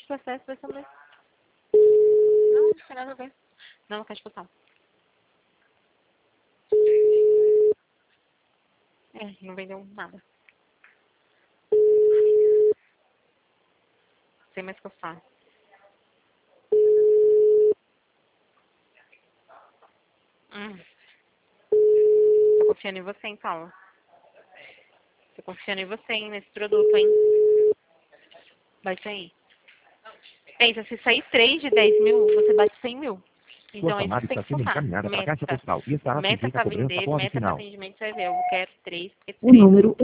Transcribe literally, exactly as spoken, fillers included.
de processo vai ser o mesmo. Não, não tem nada a ver. Não, não caixa postal. É, não vendeu nada. Sem mais postar. Hum. Tô confiando em você, hein, Paula. Tô confiando em você, hein, nesse produto, hein. Vai sair. Pensa, se sair três de dez mil, você bate cem mil. Então é isso que tem que focar. Meta. Meta pra vender, meta pra atendimento, você vai ver. Eu quero três, porque O três. número